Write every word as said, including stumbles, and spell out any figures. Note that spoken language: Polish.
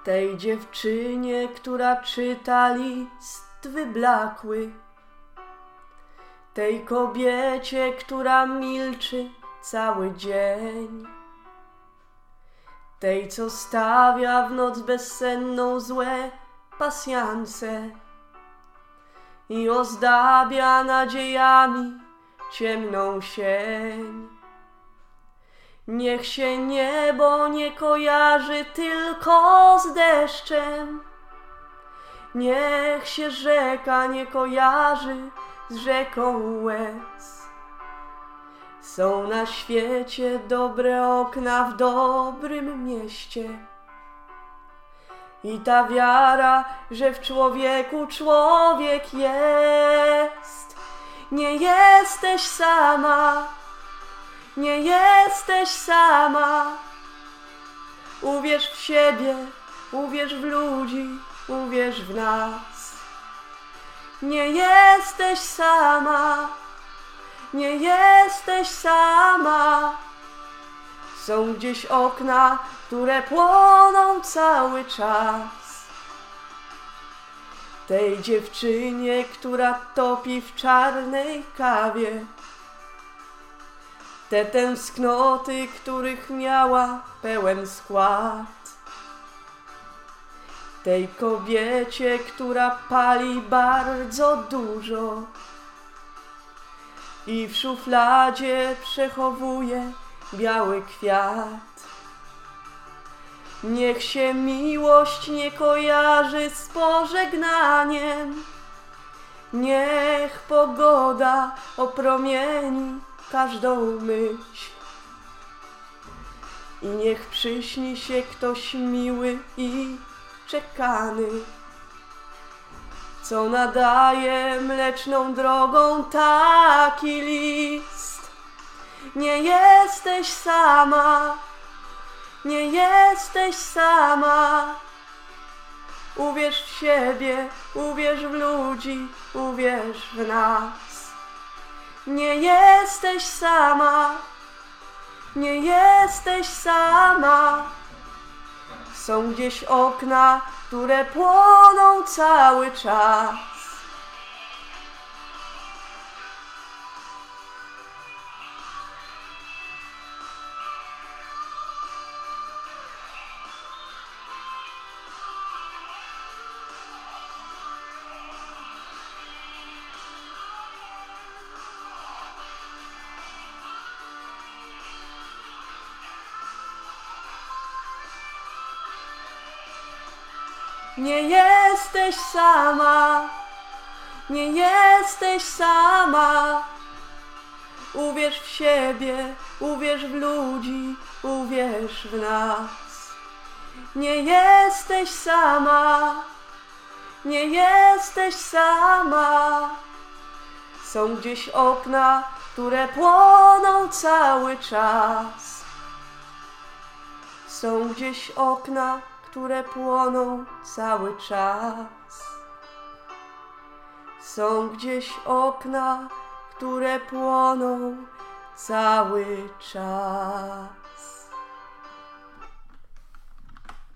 tej dziewczynie, która czyta list wyblakły, tej kobiecie, która milczy cały dzień, tej, co stawia w noc bezsenną złe pasjanse i ozdabia nadziejami ciemną sień. Niech się niebo nie kojarzy tylko z deszczem, niech się rzeka nie kojarzy z rzeką łez. Są na świecie dobre okna w dobrym mieście i ta wiara, że w człowieku człowiek jest. Nie jesteś sama, nie jesteś sama. Uwierz w siebie, uwierz w ludzi, uwierz w nas. Nie jesteś sama, nie jesteś sama. Są gdzieś okna, które płoną cały czas. Tej dziewczynie, która topi w czarnej kawie, te tęsknoty, których miała pełen skład. Tej kobiecie, która pali bardzo dużo i w szufladzie przechowuje biały kwiat. Niech się miłość nie kojarzy z pożegnaniem, niech pogoda opromieni każdą myśl i niech przyśni się ktoś miły i czekany, co nadaje mleczną drogą taki list. Nie jesteś sama, nie jesteś sama. Uwierz w siebie, uwierz w ludzi, uwierz w nas. Nie jesteś sama, nie jesteś sama. Są gdzieś okna, które płoną cały czas. Nie jesteś sama, nie jesteś sama. Uwierz w siebie, uwierz w ludzi, uwierz w nas. Nie jesteś sama, nie jesteś sama. Są gdzieś okna, które płoną cały czas. Są gdzieś okna, które płoną cały czas. Są gdzieś okna, które płoną cały czas.